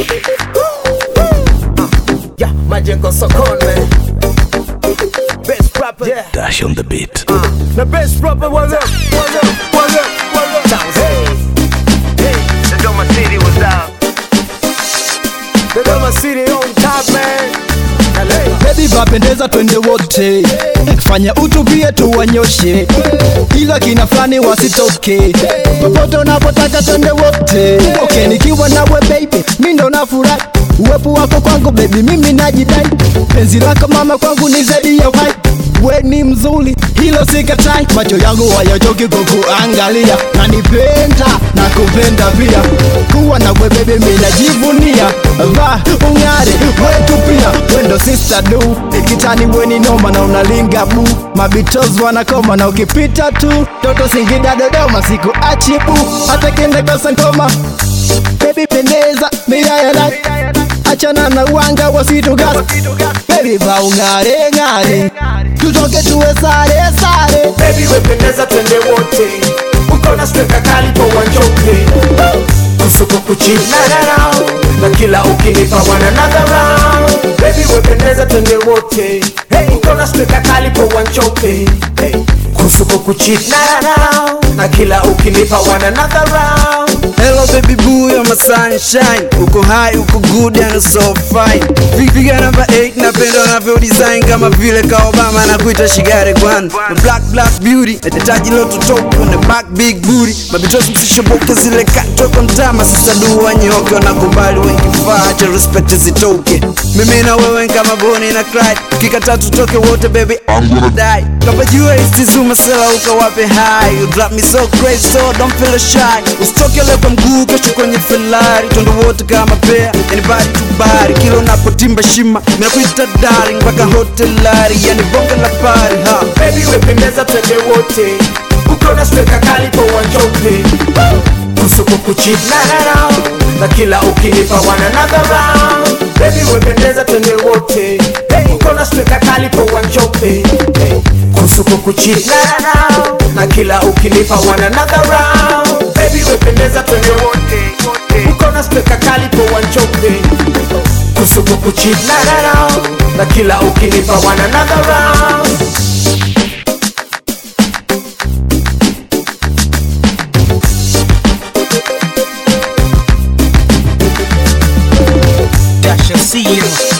Yeah, Majengo Sokone. Best rapper, yeah. Dash on the beat. The best rapper, what up, what up, what up, what up. Hey, hey, the Doma City was down. The Doma City on top, man. Baby vapendeza twende wote, fanya utubie tuwanyoshe, ila kina flani wasitoke, popote unapotaka twende wote. Okay, nikiwa nawe baby, mimi ndo nafurahi, uwepo wako kwangu baby, mimi najidai, penzi lako mama kwangu ni zaidi ya uhai. We ni mzuri, hilo sikatai, macho yangu hayachoki kukuangalia, na nipenda na kupenda pia, kuwa na we baby mimi najivunia, va ungare wetu pia, wendo sister do, kitani we ni noma na unalinga bu, mabitos wanakoma na ukipita tu, toto Singida Dodoma siku achibu, hata kenda kosa ngoma, baby pendeza miraya like, achana na wanga wasitugasa, baby va ungare ngare, tutoke tuwe sare sare. Baby wependeza twende wote, uko na streka kali kwa wanjoke, kusuko kuchina na kila ukinipa wana another round. Baby wependeza twende wote, uko na streka kali kwa wanjoke, kusuko kuchina na kila ukinipa wana another round. Hello baby boo, you're my sunshine. Uko high, uko good and so fine. Figure number 8, napenda unavyo design kama vile ka Obama na kuita shigare gwan. Black beauty, taji loto top on the back big booty. Mabitosi msishoboke zile kato kwa mtama, sasa duwa nyoke wanakubali wengi faa, cha respect zitoke. Mimi na wewe kama Bonnie na Clyde, kikata tutoke wote baby I'm gonna die. Kapa jua istizuma sela ukawape high. You drop me so crazy so don't feel shy. Usitoke leo kwa mguu kesho kwenye Ferrari, tondo wote kama pair, anybody to body. Kilo unapotimba shima, mina kuita darling mpaka hotelari, yani bonga la party ha. Baby wependeza twende wote, uko na streka kali kwa wanjoke, kusuko kuchina na kila ukinipa wana another round. Baby wependeza twende wote, uko na streka kali kwa wanjoke, kusuko kuchina na kila ukinipa wana another round. Baby wependeza twende wote, uko na streka kali kwa wanjoke, kusuko kuchina na kila ukinipa wana another round. Dash and see you.